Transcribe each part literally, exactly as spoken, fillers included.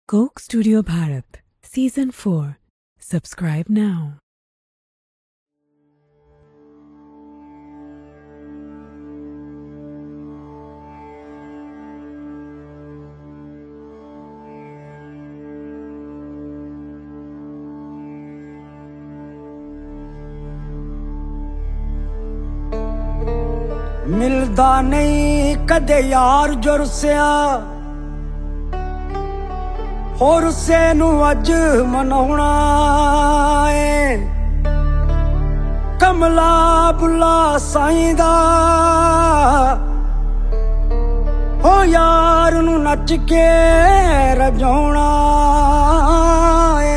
Coke Studio Bharat, Season four. Subscribe now. मिलदा नहीं कदे यार जो रुसिया और उसे नू अज मनाउणा है कमला बुला साईं दा ओ यार नू नच के रजाउणा है।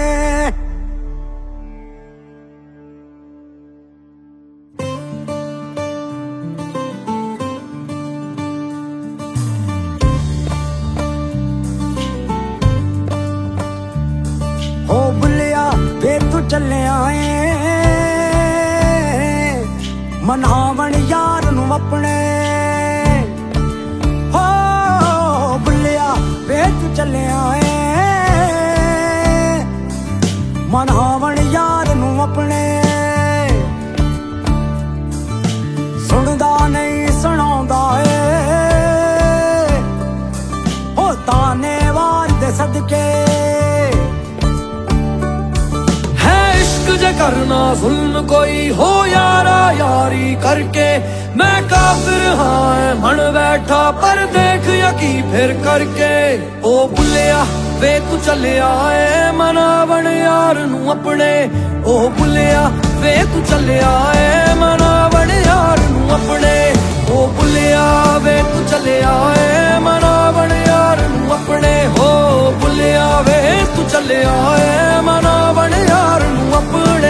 ओ बुलिया वे तू चले आए मनावण यार नू अपने। हो बुलिया वे तू चले आए मनावण यार नू अपने। सुनदा नहीं सुनाउंदा ए ओ ताने वार दे सदके करना जुल्म कोई हो यारा यारी करके। मैं काफिर हाँ मन बैठा पर देख यकी फिर करके। ओ बुलिया वे तू चले आए मनावण यार नू अपने। ओ बुलिया वे तू चले आए मनावण यार नू अपने। ओ बुलिया वे तू चले आए मनावण यार नू अपने। हो बुलिया वे तू चले आए मनावण यार नू अपने।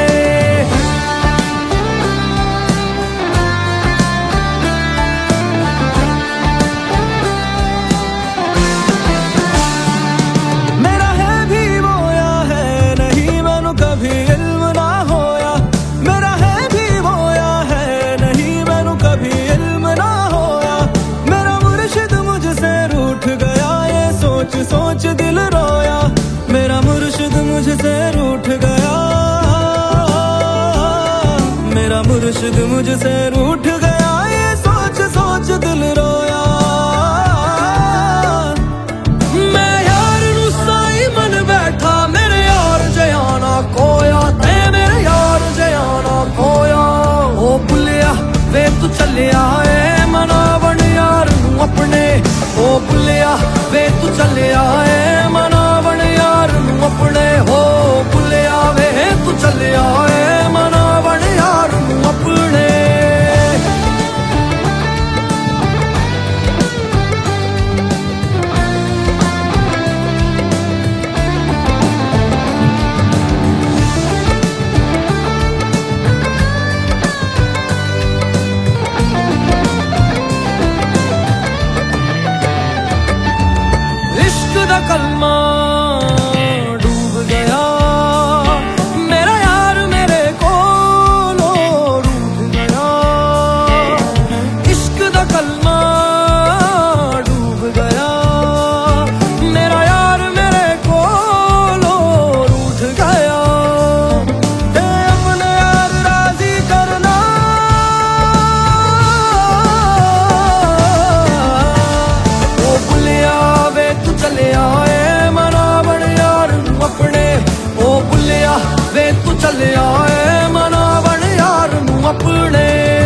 सोच दिल रोया मेरा मुर्शिद मुझसे रूठ गया। मेरा मुर्शिद मुझसे रूठ गया ये सोच सोच दिल रोया। मैं यार नू साई मन बैठा मेरे यार जयाना खोया। ते मेरे यार जयाना खोया। ओ बुलिया वे तू चले आए मनावण यार नू अपने। ओ बुलिया वे तू चले आए मनावण यार नू अपने। हो बुलिया वे तू चले आए मनावण यार नू अपने। कलमा डूब गया मेरा यार मेरे कोलो रूठ गया। इश्क दा कलमा डूब गया मेरा यार मेरे कोलो रूठ गया। ते अपने यार राजी करना ओ बुलिया वे तू चले आए मनावण यार नू अपने। ओ बुलिया वे तू चले आए मनावण यार नू अपने।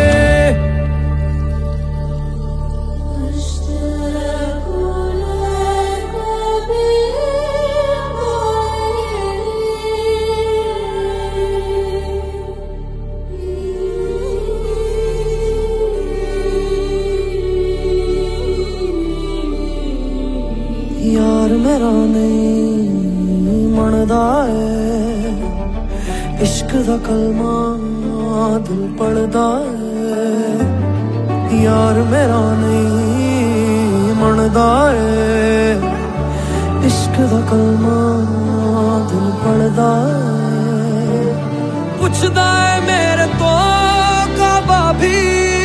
यार मेरा नहीं मनदा है इश्क दा कलमा दिल पढ़दा है। यार मेरा नहीं मनदा है इश्क दा कलमा दिल पढ़दा है। पुछदा है मेरे तो काबा भी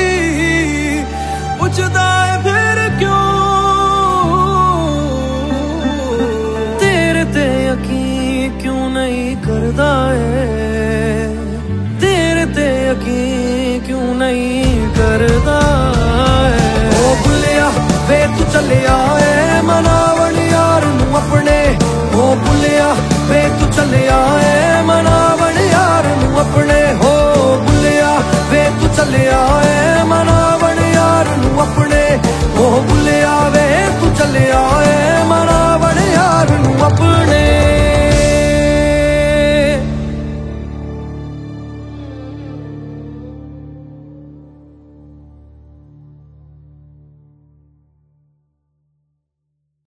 पुछदा है फिर क्यों क्यों नहीं करदा है, तेरे ते यकीन क्यों नहीं